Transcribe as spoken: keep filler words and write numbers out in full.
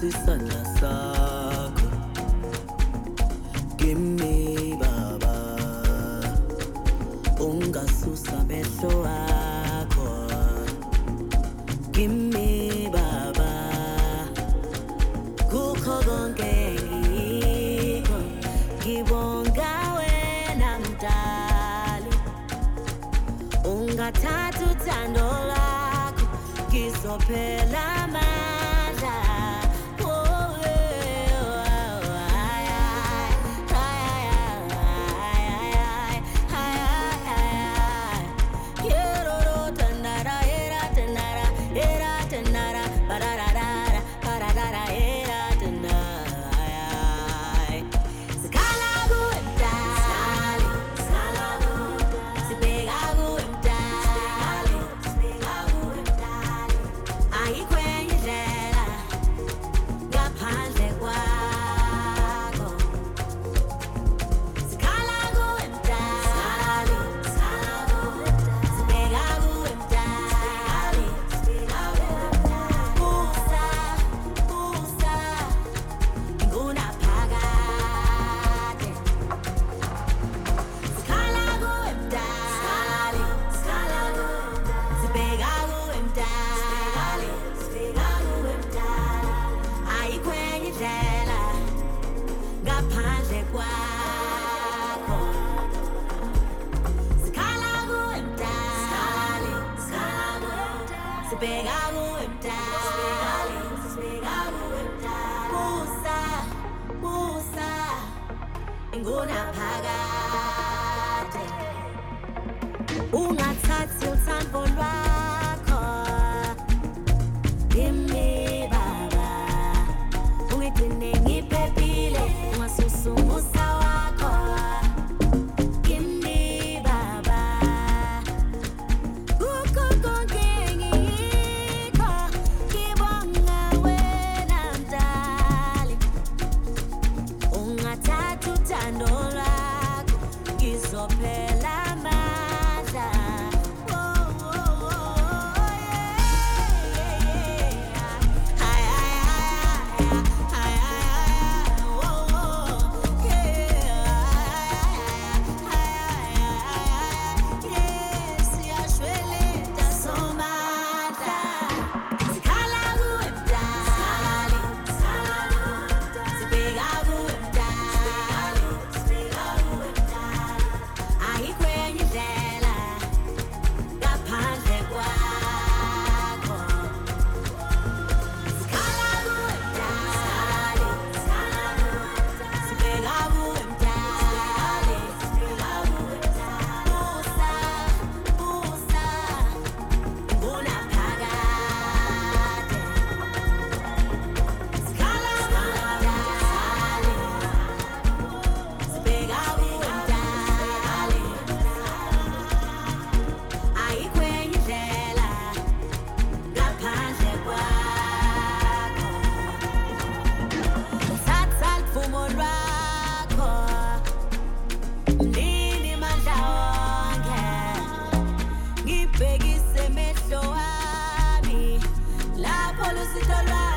isandla sakho kimi baba ungasusa amehlo wakho kimi baba kukho konke ngikho ngibonga wena mdali ungathatha uthando lwakho ngizophela amandla. Oh, yeah, oh, ay, ay, ay, ay, ay, ay, ay. Quiero tanara, era tanara, era tanara, pararara, pararara, era tanara. Skala guentali, skala guentali, si pega guentali, pega guentali. Ahí kwenye jela, ngaphandle kwakho. Skala guentali, skala guentali, si pega guentali, pega guentali. Busa, busa, ngunaphakade. Skala guentali, skala guentali, si pega guentali, pega guentali. Ahí kwenye jela, ngaphandle kwakho. Skala guentali, skala guentali, si pega guentali, pega guentali. Busa, busa, ngunaphakade. Ungathathi uthando lwakho kimi baba ungigcine ngiphephile ungasusa umusa wakho kimi baba kukho konke ngikho ngibonga wena mdali ungathatha uthando lwakho ngizophela amandla. Oh, oh, oh, yeah, yeah, yeah. Ay, ay, ay, ay, ay, oh, oh, yeah. Ay, ay, ay, yes, siyashweleta somandla. Sikhala guentali, sikhala guentali, sibheka guentali, sibheka guentali. Ahí kwenye jela, ngaphandle kwakho. Sikhala guentali, sikhala guentali, sibheka guentali, sibheka guentali. Busa, busa, ngunaphakade. Sikhala guentali, sibheka guentali. Ahí kwenye jela, ngaphandle kwakho. Thatha liphumo lwakho, mnini mandla wonke. Ngibhekise emehlo wami lapho lusito lwakho